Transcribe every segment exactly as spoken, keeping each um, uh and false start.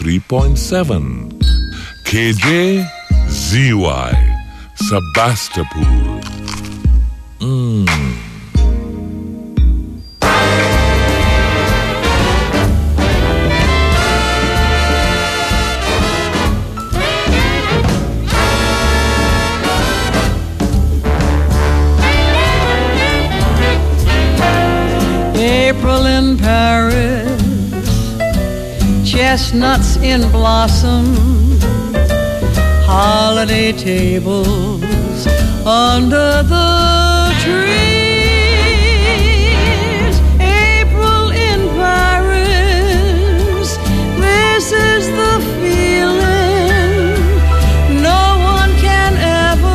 three point seven. K J Z Y, Sebastopol. Mmm. April in Paris, chestnuts in blossom, holiday tables under the trees. April in Paris, this is the feeling no one can ever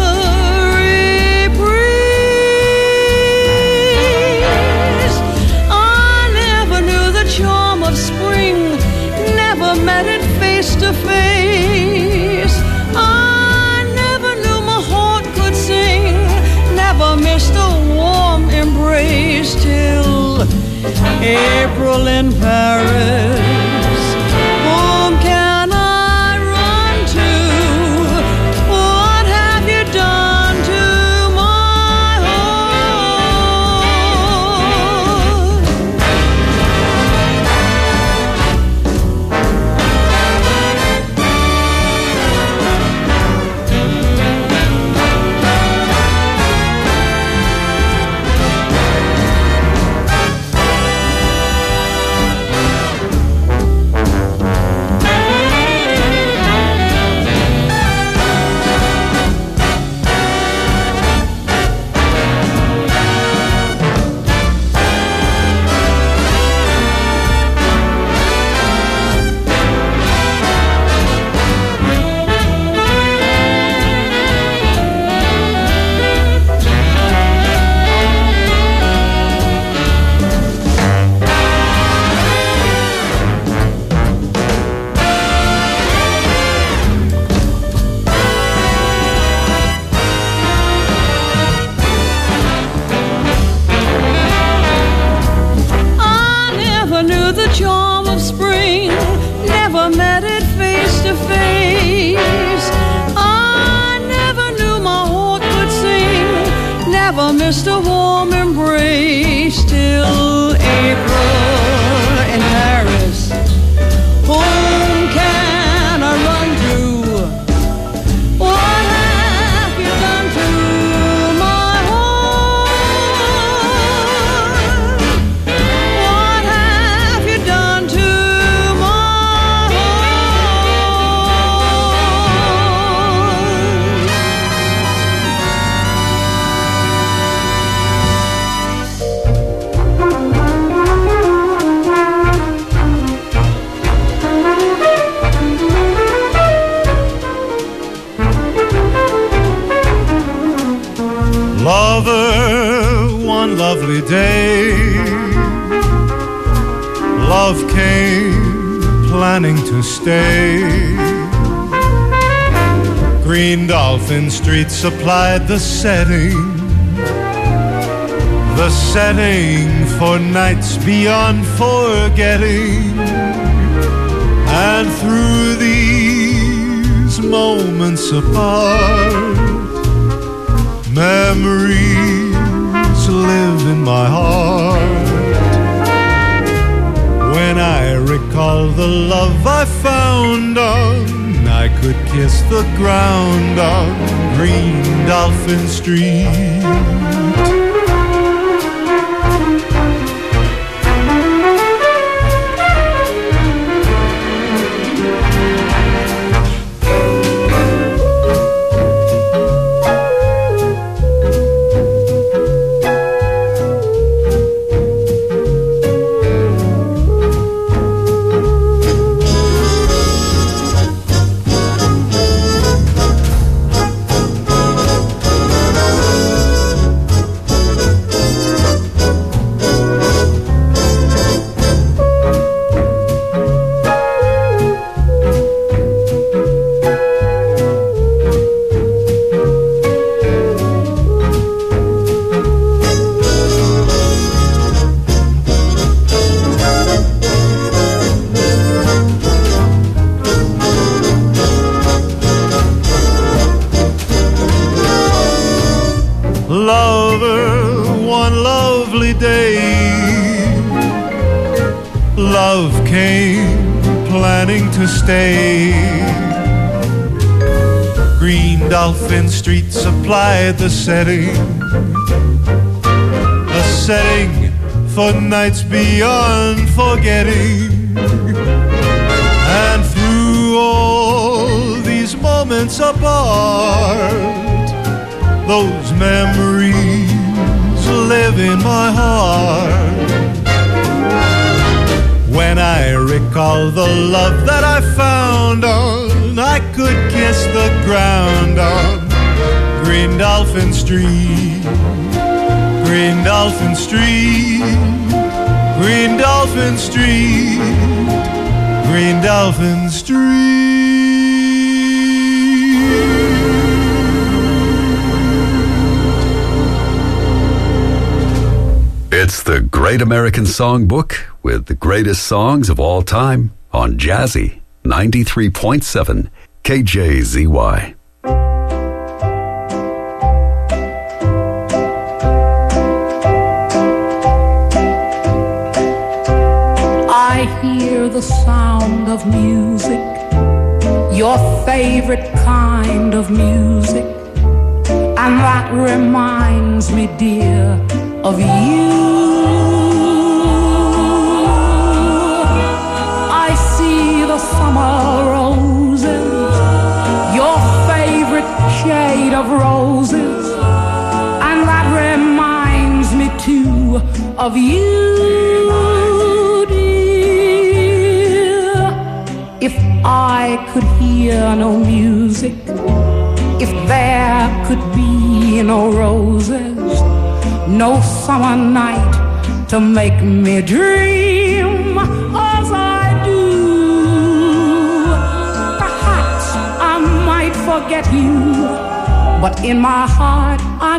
reprise. I never knew the charm of spring, never met it face to face. I never knew my heart could sing, never missed a warm embrace till April in Paris. Whom can I run to? What have you done to my heart? Missed a warm embrace till April in Paris. Whom can I run to? What have you done to my heart? What have you done to my Lover, one lovely day, love came planning to stay. Green Dolphin Street supplied the setting, the setting for nights beyond forgetting. And through these moments apart, memories live in my heart. When I recall the love I found on, I could kiss the ground on Green Dolphin Street. came planning to stay. Green Dolphin Street supplied the setting, a setting for nights beyond forgetting. And through all these moments apart, those memories live in my heart. When I recall the love that I found on, I could kiss the ground on Green Dolphin Street. Green Dolphin Street, Green Dolphin Street, Green Dolphin Street. It's the Great American Songbook with the greatest songs of all time on Jazzy ninety-three point seven K J Z Y. I hear the sound of music, your favorite kind of music, and that reminds me, dear, of you. I see the summer roses, your favorite shade of roses, and that reminds me too of you, dear. If I could hear no music, if there could be no roses, no summer night to make me dream as I do, perhaps I might forget you, but in my heart I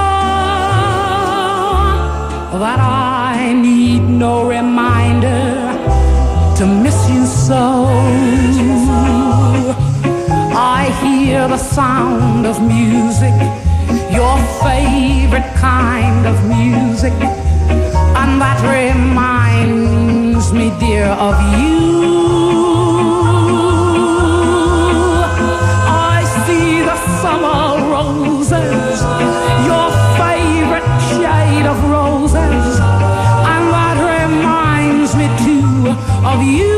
know that I need no reminder to miss you so. I hear the sound of music, your favorite kind of music, and that reminds me, dear, of you. I see the summer roses, your favorite shade of roses, and that reminds me too of you,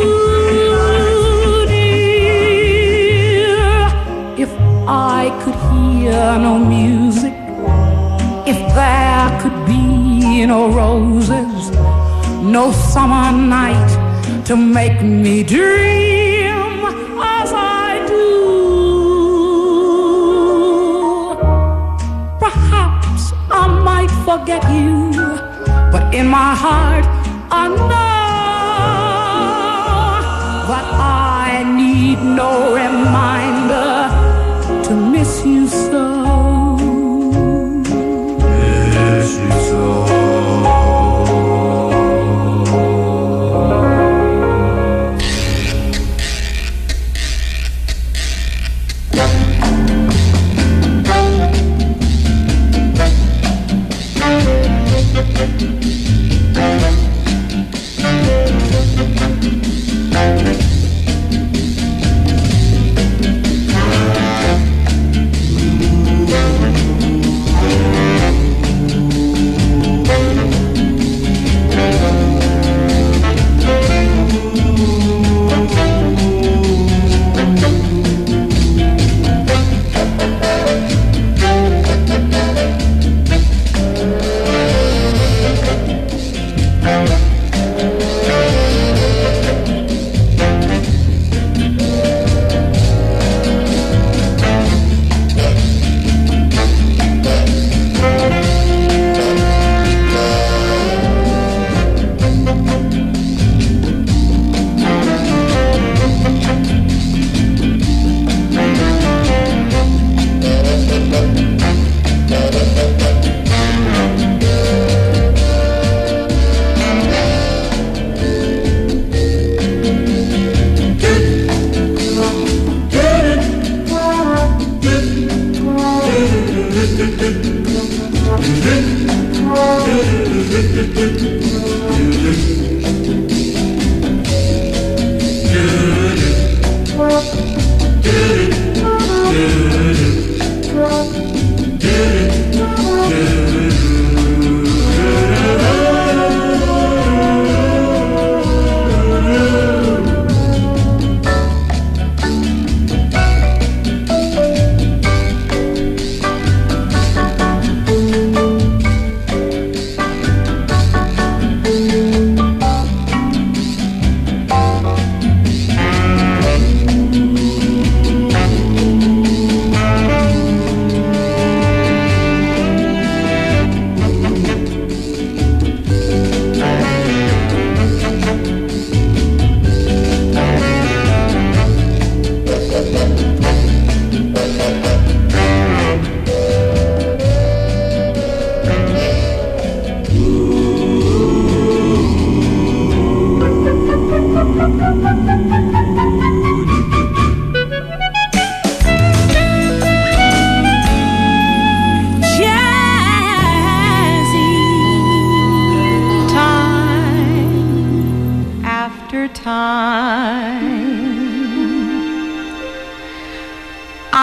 dear. If I could hear no music, if there could be no roses, no summer night to make me dream as I do, perhaps I might forget you, but in my heart I know that I need no reminder to miss you so. Miss you so.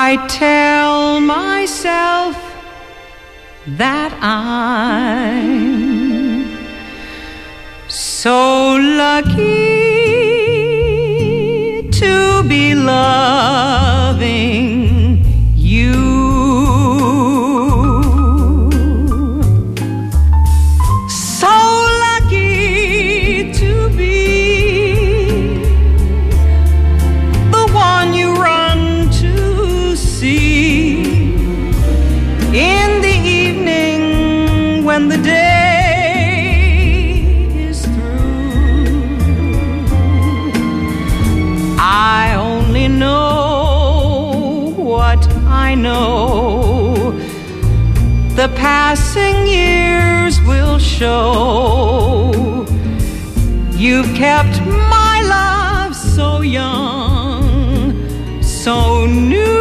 I tell myself that I'm so lucky to be loving you. So lucky to be the one you run to see in the evening when the day is through. I only know what I know. The passing years will show. You've kept my love so young, so new.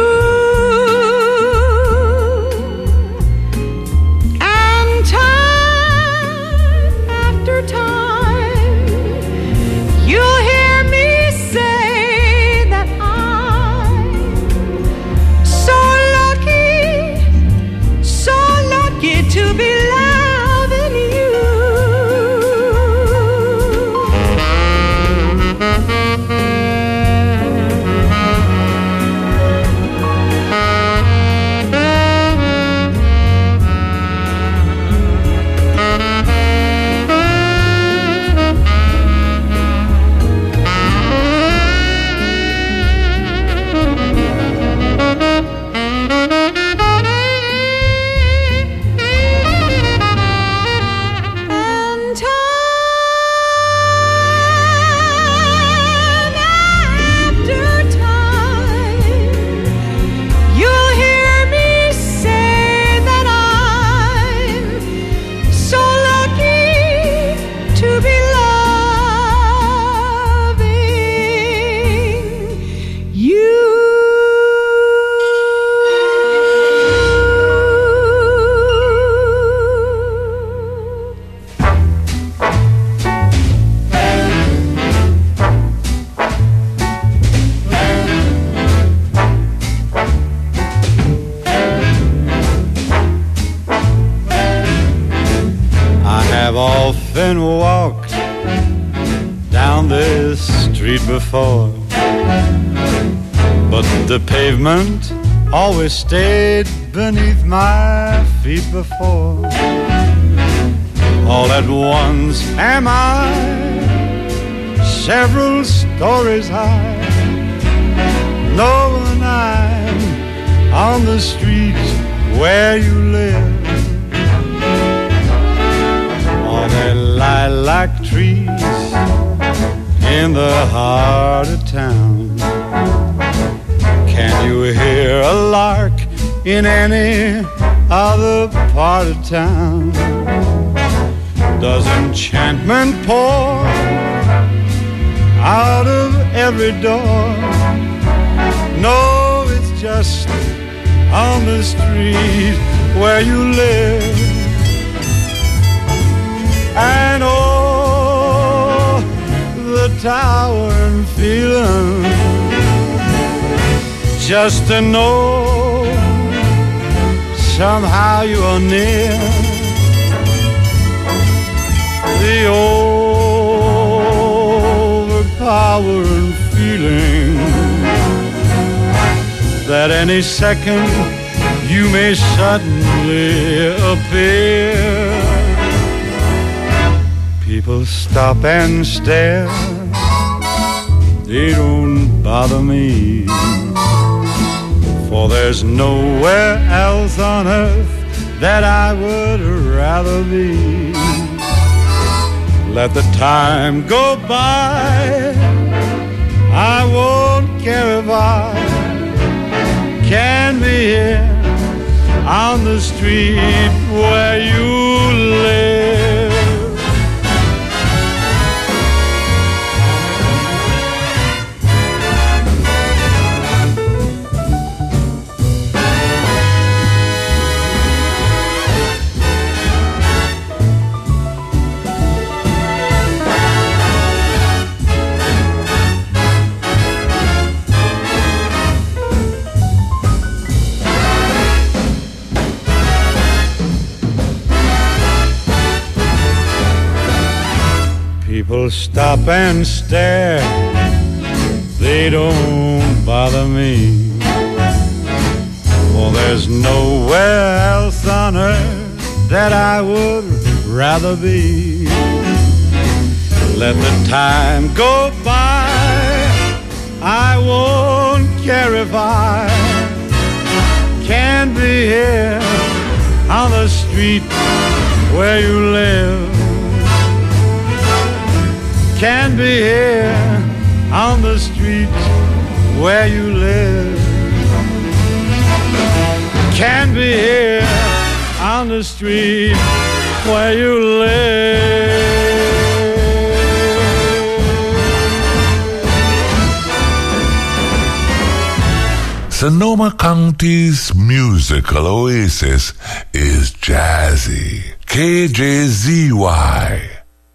Before, but the pavement always stayed beneath my feet before. All at once am I several stories high, knowing I'm on the street where you live. All the lilac trees in the heart of town. Can you hear a lark in any other part of town? Does enchantment pour out of every door? No, it's just on the street where you live. And oh, the tower and feeling, just to know somehow you are near. The overpowering feeling that any second you may suddenly appear. People stop and stare, they don't bother me, for there's nowhere else on earth that I would rather be. Let the time go by, I won't care if I can be here on the street where you live. People stop and stare, they don't bother me. Well, there's nowhere else on earth that I would rather be. Let the time go by, I won't care if I can't be here on the street where you live. Can't be here on the street where you live. Can't be here on the street where you live. Sonoma County's musical oasis is Jazzy. K J Z Y.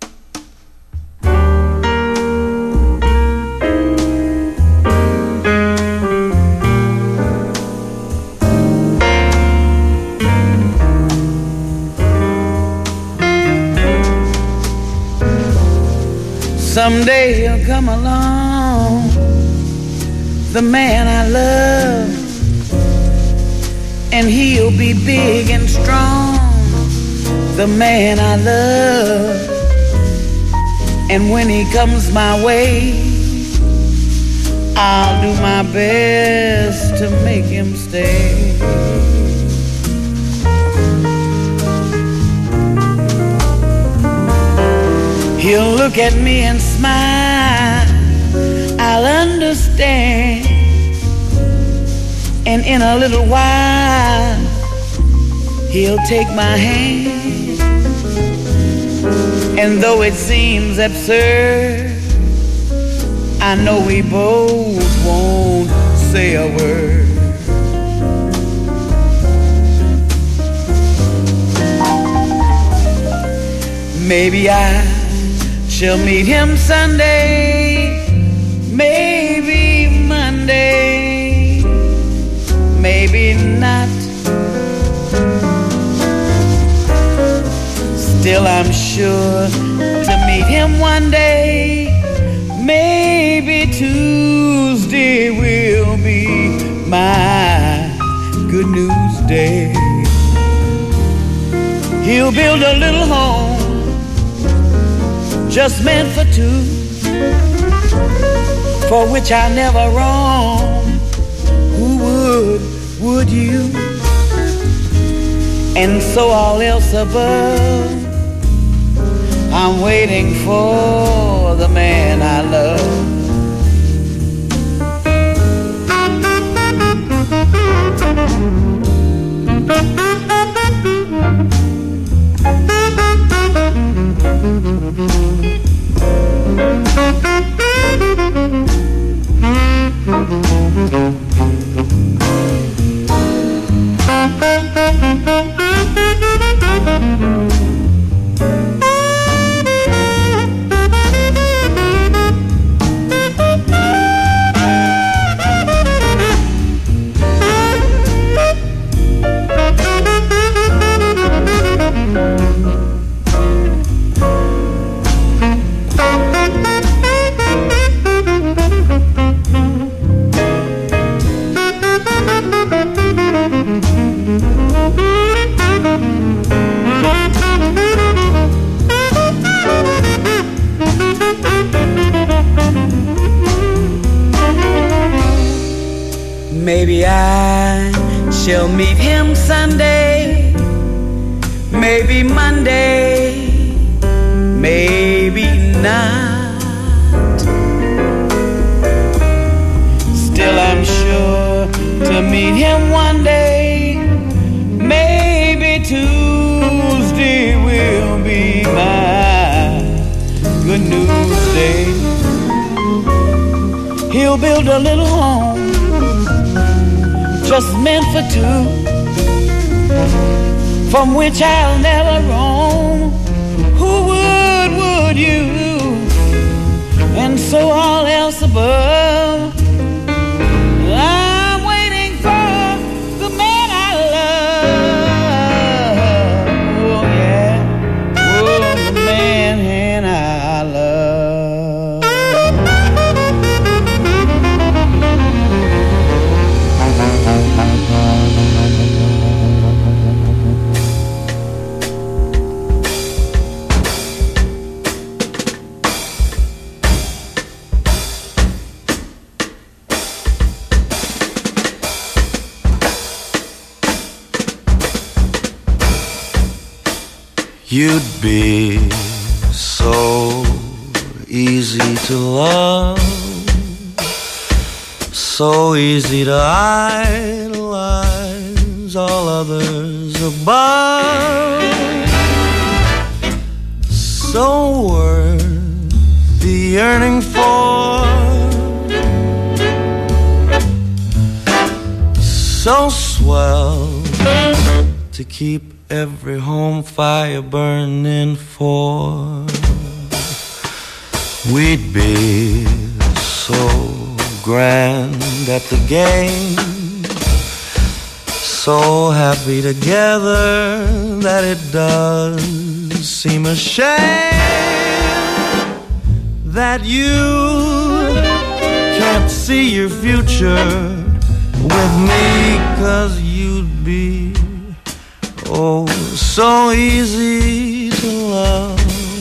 Someday he'll come along, the man I love, and he'll be big and strong, the man I love. And when he comes my way, I'll do my best to make him stay. He'll look at me and smile, I'll understand. And in a little while, he'll take my hand. And though it seems absurd, I know we both won't say a word. Maybe I shall meet him Sunday, maybe Monday, maybe not. Still I'm sure to meet him one day. Maybe Tuesday will be my good news day. He'll build a little home just meant for two, for which I never roam. Who would, would you? And so all else above, I'm waiting for the man I love. Maybe I shall meet him Sunday, maybe Monday, maybe not. Still I'm sure to meet him one day. Maybe Tuesday will be my good news day. He'll build a little home just meant for two, from which I'll never roam. Who would, would you? And so all else above, I'm waiting for the man I love. Oh yeah, oh the man I love. You'd be so easy to love, so easy to idolize all others above, so worth the yearning for, so swell to keep every home fire burning for. We'd be so grand at the game, so happy together that it does seem a shame that you can't see your future with me, 'cause you'd be oh so easy to love.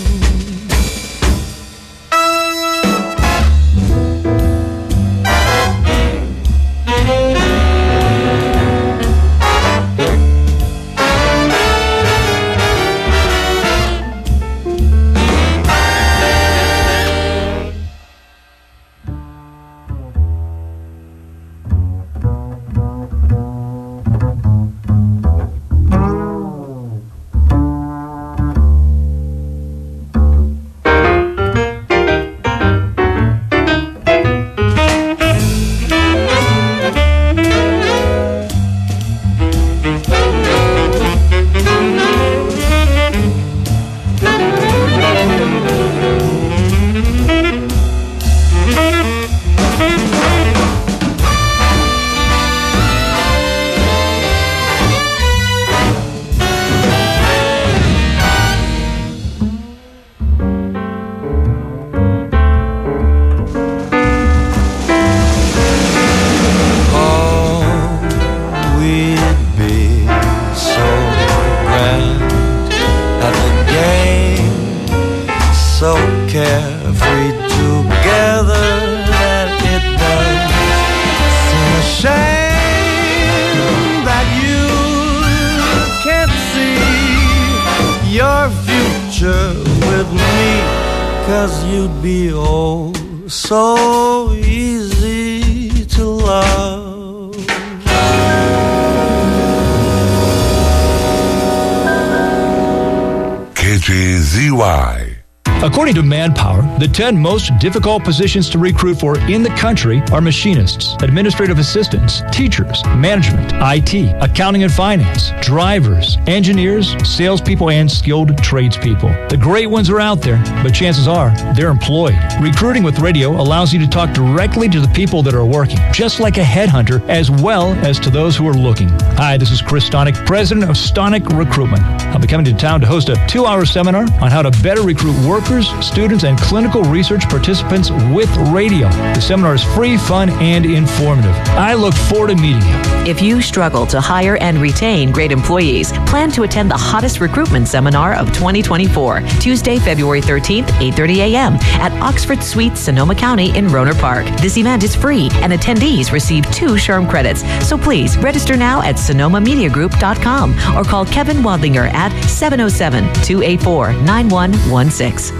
According to Manpower, the ten most difficult positions to recruit for in the country are machinists, administrative assistants, teachers, management, I T, accounting and finance, drivers, engineers, salespeople, and skilled tradespeople. The great ones are out there, but chances are they're employed. Recruiting with radio allows you to talk directly to the people that are working, just like a headhunter, as well as to those who are looking. Hi, this is Chris Stonick, president of Stonick Recruitment. I'll be coming to town to host a two-hour seminar on how to better recruit workers, students, and clinical research participants with radio. The seminar is free, fun, and informative. I look forward to meeting you. If you struggle to hire and retain great employees, plan to attend the hottest recruitment seminar of twenty twenty-four, Tuesday, February thirteenth, eight thirty a.m. at Oxford Suite, Sonoma County in Rohnert Park. This event is free, and attendees receive two SHRM credits. So please register now at sonoma media group dot com or call Kevin Wadlinger at seven oh seven, two eight four, nine one one six.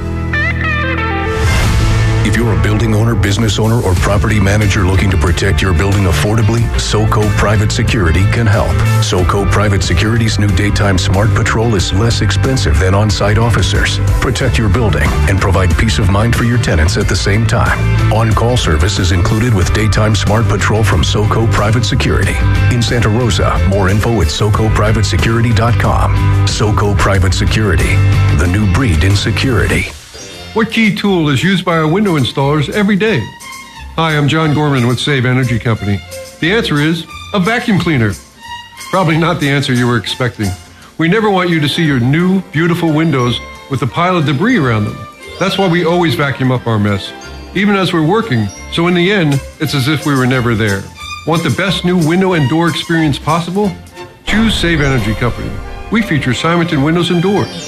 If you're a building owner, business owner, or property manager looking to protect your building affordably, SoCo Private Security can help. SoCo Private Security's new daytime Smart Patrol is less expensive than on-site officers. Protect your building and provide peace of mind for your tenants at the same time. On-call service is included with daytime Smart Patrol from SoCo Private Security. In Santa Rosa, more info at soco private security dot com. SoCo Private Security, the new breed in security. What key tool is used by our window installers every day? Hi, I'm John Gorman with Save Energy Company. The answer is a vacuum cleaner. Probably not the answer you were expecting. We never want you to see your new, beautiful windows with a pile of debris around them. That's why we always vacuum up our mess, even as we're working, so in the end, it's as if we were never there. Want the best new window and door experience possible? Choose Save Energy Company. We feature Simonton windows and doors.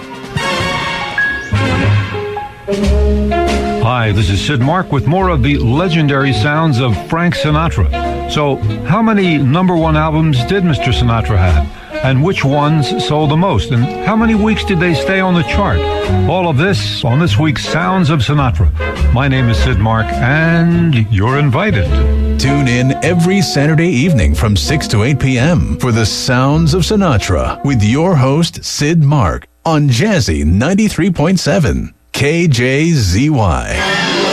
Hi, this is Sid Mark with more of the legendary sounds of Frank Sinatra. So, how many number one albums did Mister Sinatra have? and which ones sold the most, and how many weeks did they stay on the chart? All of this on this week's Sounds of Sinatra. My name is Sid Mark, and you're invited. Tune in every Saturday evening from six to eight p.m. for the Sounds of Sinatra with your host, Sid Mark, on Jazzy ninety-three point seven, K J Z Y.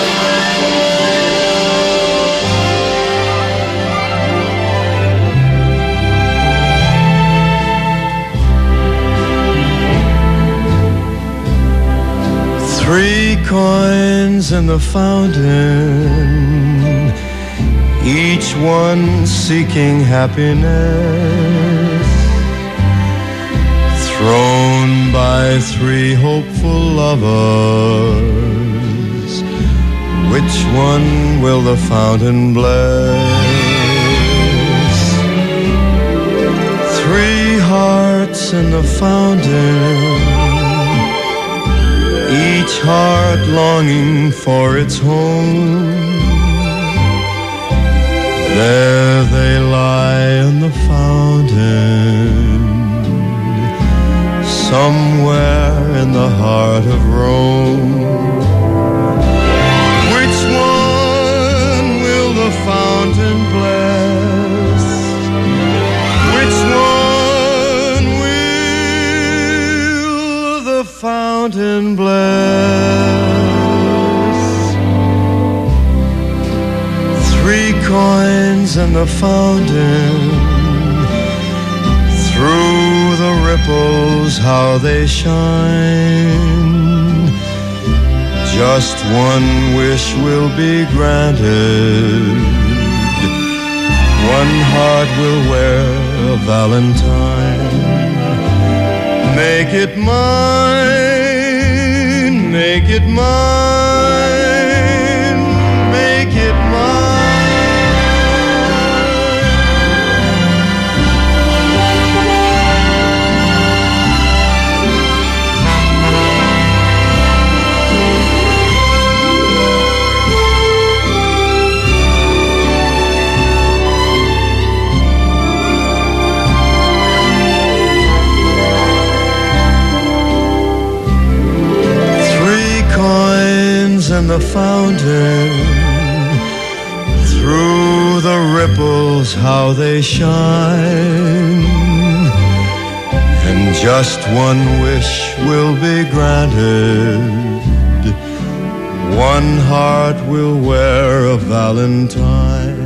Three coins in the fountain, each one seeking happiness, thrown by three hopeful lovers. Which one will the fountain bless? Three hearts in the fountain, each heart longing for its home. There they lie in the fountain, somewhere in the heart of Rome. Which one will the fountain bless? Which one will the fountain bless? Three coins in the fountain, through the ripples how they shine. Just one wish will be granted, one heart will wear a valentine. Make it mine, make it mine, make it mine. In the fountain, through the ripples how they shine, and just one wish will be granted, one heart will wear a valentine.